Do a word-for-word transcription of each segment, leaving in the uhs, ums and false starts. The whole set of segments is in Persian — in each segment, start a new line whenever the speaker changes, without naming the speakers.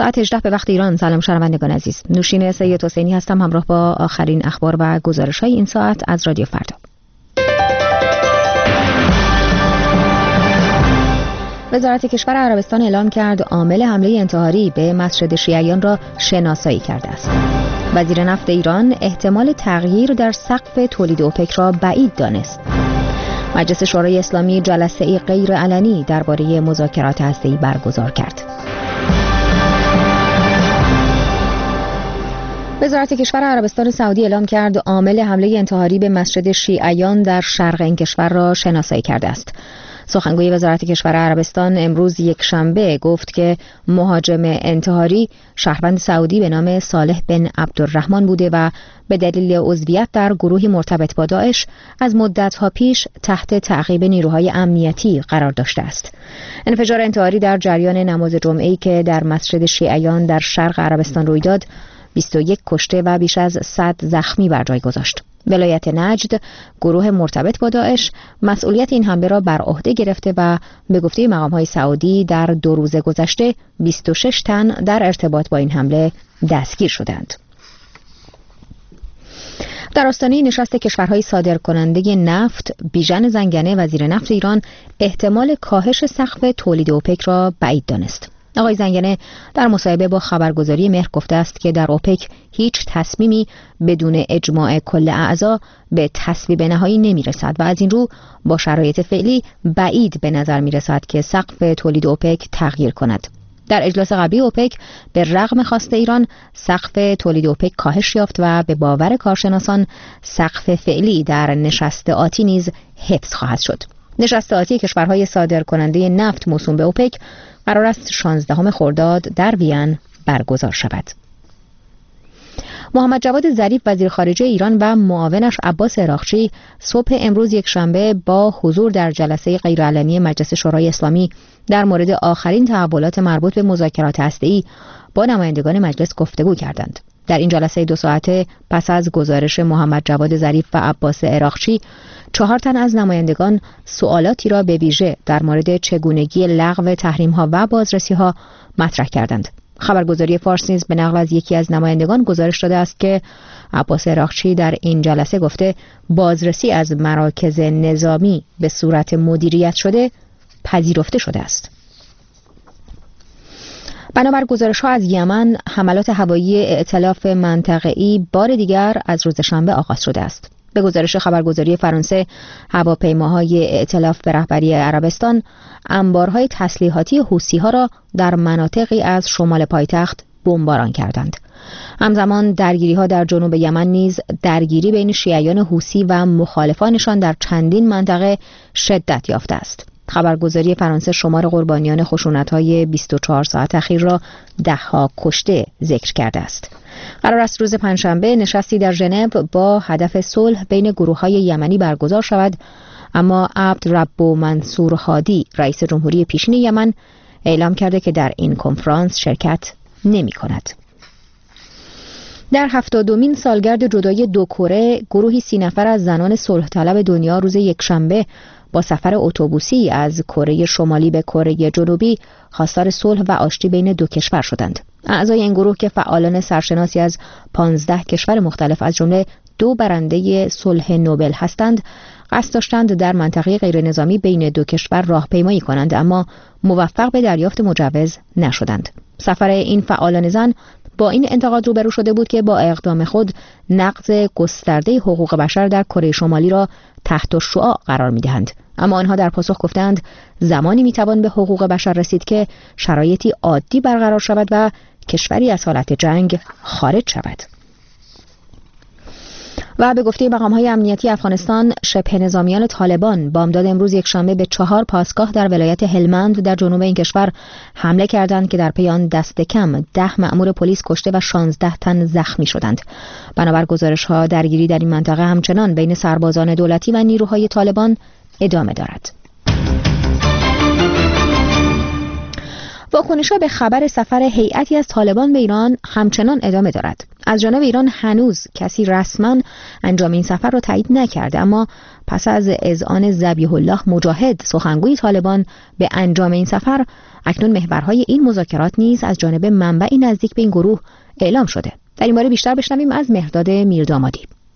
ساعت هجده به وقت ایران. سلام شنوندگان عزیز، نوشین سید حسینی هستم همراه با آخرین اخبار و گزارش‌های این ساعت از رادیو فردا. وزارت کشور عربستان اعلام کرد عامل حمله انتحاری به مسجد شیعیان را شناسایی کرده است. وزیر نفت ایران احتمال تغییر در سقف تولید اوپک را بعید دانست. مجلس شورای اسلامی جلسه‌ای غیر علنی درباره مذاکرات هسته‌ای برگزار کرد. وزارت کشور عربستان سعودی اعلام کرد عامل حمله انتحاری به مسجد شیعیان در شرق این کشور را شناسایی کرده است. سخنگوی وزارت کشور عربستان امروز یک شنبه گفت که مهاجم انتحاری شهروند سعودی به نام صالح بن عبدالرحمن بوده و به دلیل عضویت در گروهی مرتبط با داعش از مدت‌ها پیش تحت تعقیب نیروهای امنیتی قرار داشته است. انفجار انتحاری در جریان نماز جمعه‌ای که در مسجد شیعیان در شرق عربستان روی داد بیست و یک کشته و بیش از صد زخمی بر جای گذاشت. ولایت نجد گروه مرتبط با داعش مسئولیت این حمله را بر عهده گرفته و به گفته مقام‌های سعودی در دو روز گذشته بیست و شش تن در ارتباط با این حمله دستگیر شدند. در آستانه نشست کشورهای صادرکننده نفت، بیژن زنگنه وزیر نفت ایران احتمال کاهش سقف تولید اوپک را بعید دانست. آقای زنگنه در مصاحبه با خبرگزاری مهر گفته است که در اوپک هیچ تصمیمی بدون اجماع کل اعضا به تصویب نهایی نمی رسد و از این رو با شرایط فعلی بعید به نظر می رسد که سقف تولید اوپک تغییر کند. در اجلاس قبلی اوپک به رغم خواست ایران سقف تولید اوپک کاهش یافت و به باور کارشناسان سقف فعلی در نشست آتی نیز حفظ خواهد شد. نشست آتی کشورهای صادرکننده نفت موسوم به اوپک قرار است شانزدهم خرداد در وین برگزار شود. محمد جواد ظریف وزیر خارجه ایران و معاونش عباس عراقچی صبح امروز یک شنبه با حضور در جلسه غیرعلنی مجلس شورای اسلامی در مورد آخرین تحولات مربوط به مذاکرات هسته‌ای با نمایندگان مجلس گفتگو کردند. در این جلسه دو ساعته پس از گزارش محمد جواد ظریف و عباس عراقچی، چهار تن از نمایندگان سوالاتی را به ویژه در مورد چگونگی لغو تحریم‌ها و بازرسی‌ها مطرح کردند. خبرگزاری فارس نیز به نقل از یکی از نمایندگان گزارش داده است که عباس عراقچی در این جلسه گفته بازرسی از مراکز نظامی به صورت مدیریت شده پذیرفته شده است. بنابر گزارش‌ها از یمن، حملات هوایی ائتلاف منطقه‌ای بار دیگر از روز شنبه آغاز شده است. به گزارش خبرگزاری فرانسه، هواپیماهای ائتلاف به رهبری عربستان انبارهای تسلیحاتی حوثی‌ها را در مناطقی از شمال پایتخت بمباران کردند. همزمان درگیری‌ها در جنوب یمن نیز درگیری بین شیعیان حوثی و مخالفانشان در چندین منطقه شدت یافته است. خبرگزاری فرانسه شمار قربانیان خشونت‌های بیست و چهار ساعت اخیر را ده‌ها کشته ذکر کرده است. قرار است روز پنجشنبه نشستی در ژنو با هدف صلح بین گروه‌های یمنی برگزار شود، اما عبدربو منصور هادی رئیس جمهوری پیشین یمن اعلام کرده که در این کنفرانس شرکت نمی‌کند. در هفتادمین سالگرد جدایی دو کره، گروهی سی نفر از زنان صلح طلب دنیا روز یکشنبه با سفر اتوبوسی از کره شمالی به کره جنوبی خواستار صلح و آشتی بین دو کشور شدند. اعضای این گروه که فعالان سرشناسی از پانزده کشور مختلف از جمله دو برنده صلح نوبل هستند، قصد داشتند در منطقه غیر نظامی بین دو کشور راهپیمایی کنند، اما موفق به دریافت مجوز نشدند. سفر این فعالان زن با این انتقاد روبرو شده بود که با اقدام خود نقض گسترده حقوق بشر در کره شمالی را تحت شعاع قرار می‌دهند. اما آنها در پاسخ گفتند زمانی میتوان به حقوق بشر رسید که شرایطی عادی برقرار شود و کشوری از حالت جنگ خارج شود. و به گفته مقام‌های امنیتی افغانستان، شبه نظامیان طالبان بامداد امروز یکشنبه به چهار پاسگاه در ولایت هلمند در جنوب این کشور حمله کردند که در پی آن دست کم ده مأمور پلیس کشته و شانزده تن زخمی شدند. بنابر گزارش‌ها درگیری در این منطقه همچنان بین سربازان دولتی و نیروهای طالبان ادامه دارد. واکنش‌ها به خبر سفر هیئتی از طالبان به ایران همچنان ادامه دارد. از جانب ایران هنوز کسی رسما انجام این سفر را تایید نکرده، اما پس از اذعان ذبیح الله مجاهد سخنگوی طالبان به انجام این سفر، اکنون محورهای این مذاکرات نیز از جانب منبعی نزدیک به این گروه اعلام شده. در این باره بیشتر بشنویم از مهرداد میردامادی.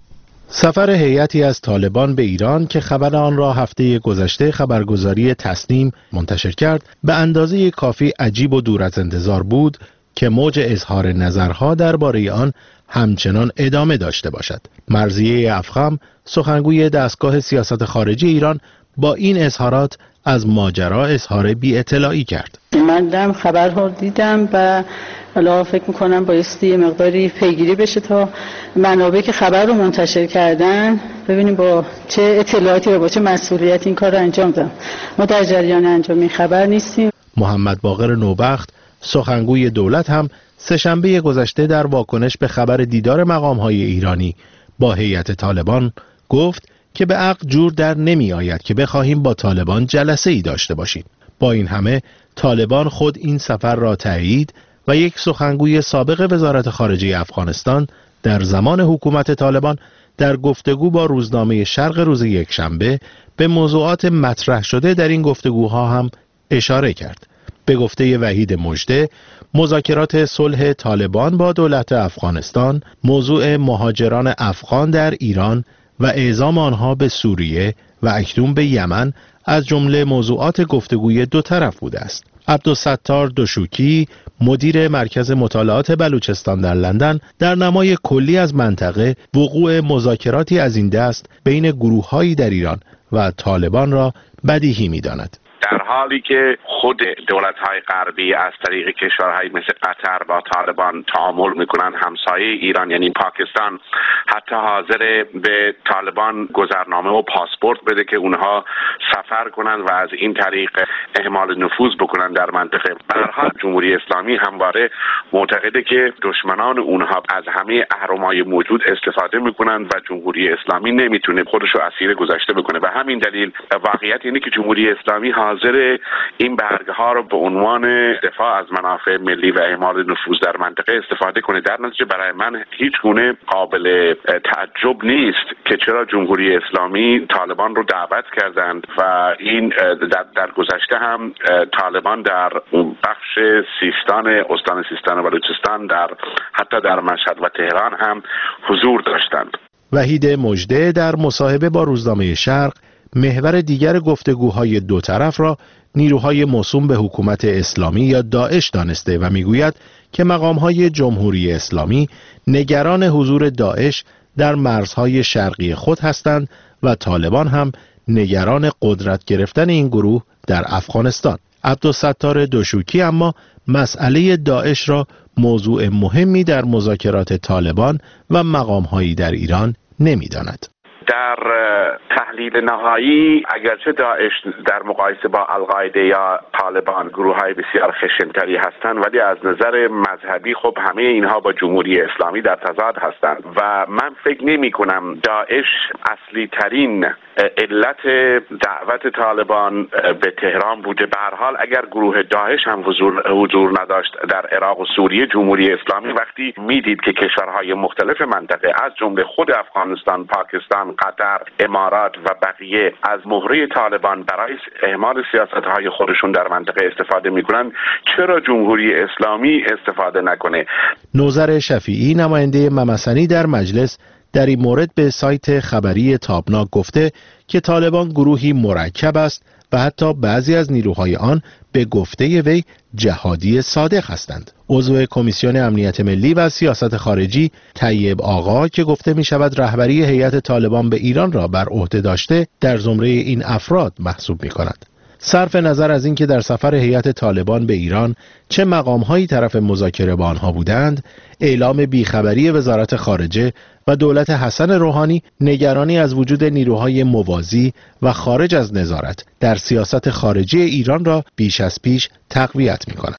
سفر هیئتی از طالبان به ایران که خبر آن را هفته گذشته خبرگزاری تسنیم منتشر کرد، به اندازه کافی عجیب و دور از انتظار بود که موج اظهار نظرها درباره آن همچنان ادامه داشته باشد. مرضیه افخم، سخنگوی دستگاه سیاست خارجی ایران، با این اظهارات از ماجرا اظهار بی اطلاعی کرد.
من دم خبرها دیدم و حالا فکر میکنم بایستی یه مقداری پیگیری بشه تا منابع که خبر رو منتشر کردن ببینیم با چه اطلاعاتی و با چه مسئولیت این کار رو انجام دادن. ما در جریان انجام این خبر نیستیم.
محمد باقر نوبخت، سخنگوی دولت، هم سه‌شنبه گذشته در واکنش به خبر دیدار مقام‌های ایرانی با هیئت طالبان گفت که به عقل جور در نمی آید که بخواهیم با طالبان جلسه ای داشته باشیم. با این همه طالبان خود این سفر را تایید و یک سخنگوی سابق وزارت خارجه افغانستان در زمان حکومت طالبان در گفتگو با روزنامه شرق روز یکشنبه به موضوعات مطرح شده در این گفتگوها هم اشاره کرد. به گفته وحید مژده، مذاکرات صلح طالبان با دولت افغانستان، موضوع مهاجران افغان در ایران و اعزام آنها به سوریه و اکنون به یمن از جمله موضوعات گفتگوی دو طرف بوده است. عبدالستار دشوکی، مدیر مرکز مطالعات بلوچستان در لندن، در نمای کلی از منطقه وقوع مذاکراتی از این دست بین گروه‌هایی در ایران و طالبان را بدیهی می‌داند.
در حالی که خود دولت‌های غربی از طریق کشورهای مثل قطر با طالبان تعامل می‌کنند، همسایه ایران یعنی پاکستان حتی حاضر به طالبان گذرنامه و پاسپورت بده که اونها سفر کنند و از این طریق اعمال نفوذ بکنند در منطقه. به هر حال جمهوری اسلامی همواره معتقده که دشمنان اونها از همه اهرم‌های موجود استفاده می‌کنند و جمهوری اسلامی نمیتونه خودش رو اسیر گذشته بکنه. و همین دلیل واقعیت اینه که جمهوری اسلامی حاضر این برگه ها رو به عنوان دفاع از منافع ملی و اعمال نفوذ در منطقه استفاده کنه. در نتیجه برای من هیچ گونه قابل تعجب نیست که چرا جمهوری اسلامی طالبان رو دعوت کردند و این در, در گذشته هم طالبان در بخش سیستان، استان سیستان و بلوچستان، در حتی در مشهد و تهران هم حضور داشتند.
وحید مژده در مصاحبه با روزنامه شرق محور دیگر گفتگوهای دو طرف را نیروهای موسوم به حکومت اسلامی یا داعش دانسته و میگوید که مقامهای جمهوری اسلامی نگران حضور داعش در مرزهای شرقی خود هستند و طالبان هم نگران قدرت گرفتن این گروه در افغانستان. عبدالستار دشوکی اما مسئله داعش را موضوع مهمی در مذاکرات طالبان و مقامهایی در ایران نمی‌داند.
در تحلیل نهایی اگرچه داعش در مقایسه با القاعده یا طالبان گروه‌های بسیار خشن‌تری هستند، ولی از نظر مذهبی خب همه اینها با جمهوری اسلامی در تضاد هستند و من فکر نمی‌کنم داعش اصلی ترین علت دعوت طالبان به تهران بوده. به هر حال اگر گروه داعش هم حضور حضور نداشت در عراق و سوریه، جمهوری اسلامی وقتی میدید که کشورهای مختلف منطقه از جمله خود افغانستان، پاکستان، قطر، امارات و بقیه از مهره طالبان برای اعمال سیاست‌های خودشون در منطقه استفاده می‌کنند، چرا جمهوری اسلامی استفاده نکنه؟
نوذر شفیعی، نماینده ممسنی در مجلس، در این مورد به سایت خبری تابناک گفته که طالبان گروهی مرکب است و حتی بعضی از نیروهای آن به گفته وی جهادی صادق هستند. عضو کمیسیون امنیت ملی و سیاست خارجی طیب آقا که گفته می شود رهبری هیئت طالبان به ایران را بر عهده داشته، در زمره این افراد محسوب می کند. صرف نظر از اینکه در سفر هیئت طالبان به ایران چه مقام‌هایی طرف مذاکره با آنها بودند، اعلام بیخبری وزارت خارجه و دولت حسن روحانی نگرانی از وجود نیروهای موازی و خارج از نظارت در سیاست خارجی ایران را بیش از پیش تقویت می‌کند.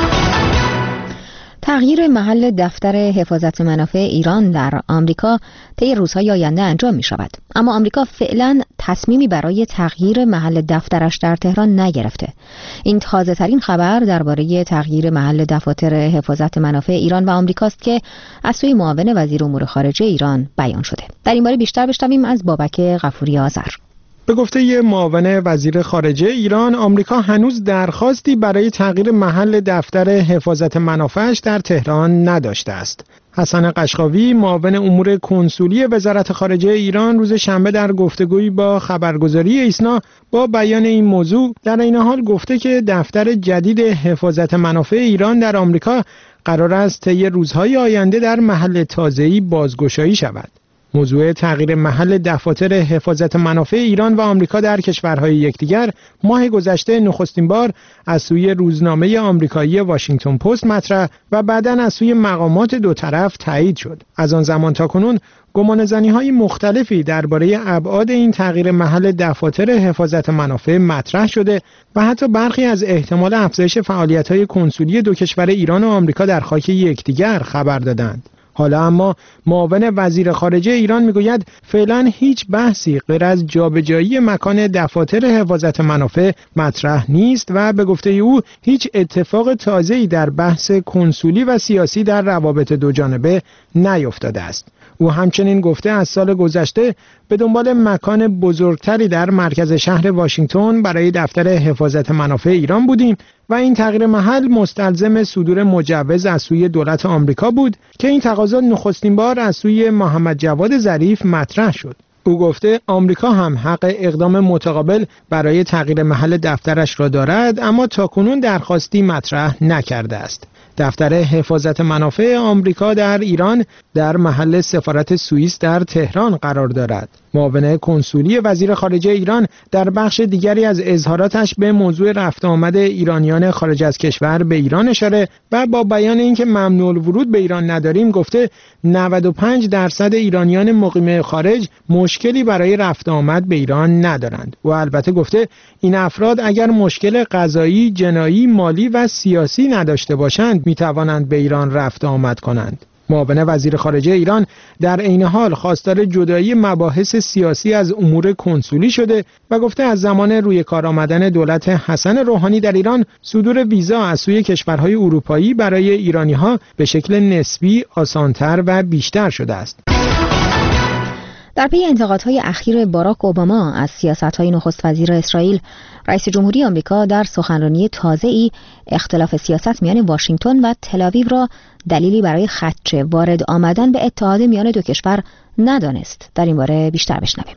تغییر محل دفتر حفاظت منافع ایران در آمریکا طی روزهای آینده انجام می شود. اما آمریکا فعلا تصمیمی برای تغییر محل دفترش در تهران نگرفته. این تازه ترین خبر درباره تغییر محل دفاتر حفاظت منافع ایران و آمریکاست که از سوی معاون وزیر امور خارجه ایران بیان شده. در این باره بیشتر بشنویم از بابک غفوری آذر.
به گفته ی معاون وزیر خارجه ایران، آمریکا هنوز درخواستی برای تغییر محل دفتر حفاظت منافعش در تهران نداشته است. حسن قشقاوی، معاون امور کنسولی وزارت خارجه ایران، روز شنبه در گفتگویی با خبرگزاری ایسنا با بیان این موضوع در این حال گفته که دفتر جدید حفاظت منافع ایران در آمریکا قرار است طی روزهای آینده در محل تازه‌ای بازگشایی شود. موضوع تغییر محل دفاتر حفاظت منافع ایران و آمریکا در کشورهای یکدیگر ماه گذشته نخستین بار از سوی روزنامه آمریکایی واشنگتن پست مطرح و بعداً از سوی مقامات دو طرف تایید شد. از آن زمان تا کنون گمانه‌زنی‌های مختلفی درباره ابعاد این تغییر محل دفاتر حفاظت منافع مطرح شده و حتی برخی از احتمال افزایش فعالیت‌های کنسولی دو کشور ایران و آمریکا در خاک یکدیگر خبر دادند. حالا اما معاون وزیر خارجه ایران میگوید فعلا هیچ بحثی غیر از جابجایی مکان دفاتر حفاظت منافع مطرح نیست و به گفته او هیچ اتفاق تازه‌ای در بحث کنسولی و سیاسی در روابط دو جانبه نیفتاده است. او همچنین گفته از سال گذشته به دنبال مکان بزرگتری در مرکز شهر واشنگتن برای دفتر حفاظت منافع ایران بودیم و این تغییر محل مستلزم صدور مجوز از سوی دولت آمریکا بود که این تقاضا نخستین بار از سوی محمد جواد ظریف مطرح شد. او گفته آمریکا هم حق اقدام متقابل برای تغییر محل دفترش را دارد، اما تاکنون درخواستی مطرح نکرده است. دفتر حفاظت منافع آمریکا در ایران در محل سفارت سوئیس در تهران قرار دارد. معاون کنسولی وزیر خارجه ایران در بخش دیگری از اظهاراتش به موضوع رفت آمد ایرانیان خارج از کشور به ایران اشاره و با بیان اینکه ممنوع الورود به ایران نداریم گفته نود و پنج درصد ایرانیان مقیم خارج مشکلی برای رفت آمد به ایران ندارند. و البته گفته این افراد اگر مشکل قضایی، جنایی، مالی و سیاسی نداشته باشند می توانند به ایران رفت آمد کنند. معاون وزیر خارجه ایران در عین حال خواستار جدایی مباحث سیاسی از امور کنسولی شده و گفته از زمان روی کار آمدن دولت حسن روحانی در ایران صدور ویزا از سوی کشورهای اروپایی برای ایرانی‌ها به شکل نسبی آسانتر و بیشتر شده است.
در پی انتقادهای اخیر باراک اوباما از سیاست‌های نخست وزیر اسرائیل، رئیس جمهوری آمریکا در سخنرانی تازه‌ای اختلاف سیاست میان واشنگتن و تل‌آویو را دلیلی برای خدشه وارد آمدن به اتحاد میان دو کشور ندانست. در این باره بیشتر بشنویم.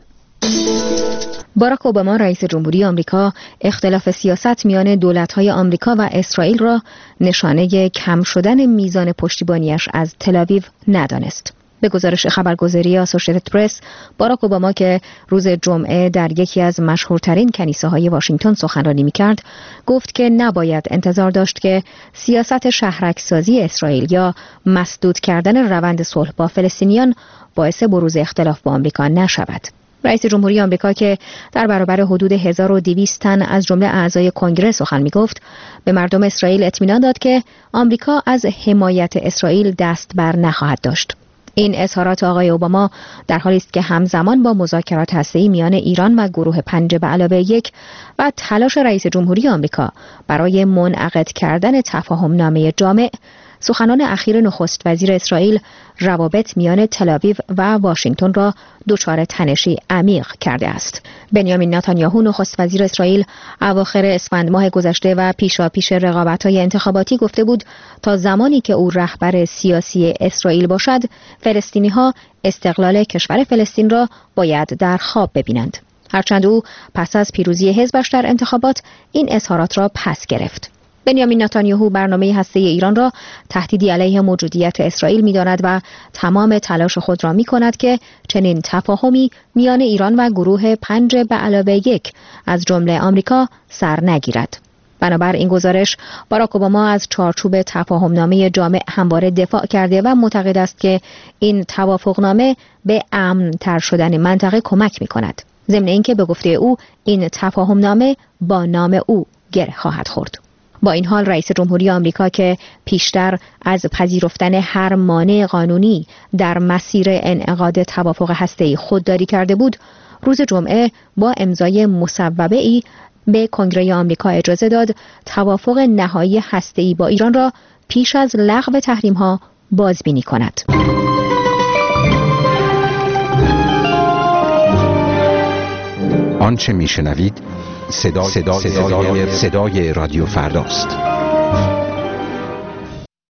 باراک اوباما رئیس جمهوری آمریکا اختلاف سیاست میان دولت‌های آمریکا و اسرائیل را نشانه کم شدن میزان پشتیبانیش از تل‌آویو ندانست. به گزارش خبرگزاری آسوشیتد پرس، باراک اوباما که روز جمعه در یکی از مشهورترین کنیسه‌های واشنگتن سخنرانی می‌کرد، گفت که نباید انتظار داشت که سیاست شهرک‌سازی اسرائیل یا مسدود کردن روند صلح با فلسطینیان باعث بروز اختلاف با آمریکا نشود. رئیس جمهوری آمریکا که در برابر حدود هزار و دویست تن از جمله اعضای کنگره سخن می‌گفت، به مردم اسرائیل اطمینان داد که آمریکا از حمایت اسرائیل دست بر نخواهد داشت. این اظهارات آقای اوباما در حالی است که همزمان با مذاکرات هسته‌ای میان ایران و گروه پنج به علاوه یک و تلاش رئیس جمهوری آمریکا برای منعقد کردن تفاهم‌نامه جامع، سخنان اخیر نخست وزیر اسرائیل روابط میان تل‌آویو و واشنگتن را دچار تنشی عمیق کرده است. بنیامین نتانیاهو نخست وزیر اسرائیل اواخر اسفند ماه گذشته و پیشاپیش رقابت‌های انتخاباتی گفته بود تا زمانی که او رهبر سیاسی اسرائیل باشد، فلسطینی‌ها استقلال کشور فلسطین را باید در خواب ببینند. هرچند او پس از پیروزی حزبش در انتخابات این اظهارات را پس گرفت. بنیامین نتانیاهو برنامه هسته‌ای ایران را تهدیدی علیه موجودیت اسرائیل می‌داند و تمام تلاش خود را می‌کند که چنین تفاهمی میان ایران و گروه پنج به علاوه یک از جمله آمریکا سر نگیرد. بنابر این گزارش، باراک اوباما از چارچوب تفاهمنامه جامع همواره دفاع کرده و معتقد است که این توافقنامه به امن‌تر شدن منطقه کمک می‌کند. ضمن اینکه به گفته او این تفاهمنامه با نام او گره خواهد خورد. با این حال رئیس جمهوری آمریکا که پیشتر از پذیرفتن هر مانع قانونی در مسیر انعقاد توافق هسته‌ای خودداری کرده بود، روز جمعه با امضای مصوبه‌ای به کنگره آمریکا اجازه داد توافق نهایی هسته‌ای با ایران را پیش از لغو تحریم‌ها بازبینی کند.
آنچه میشنوید صدای, صدای, صدای, صدای رادیو فرداست.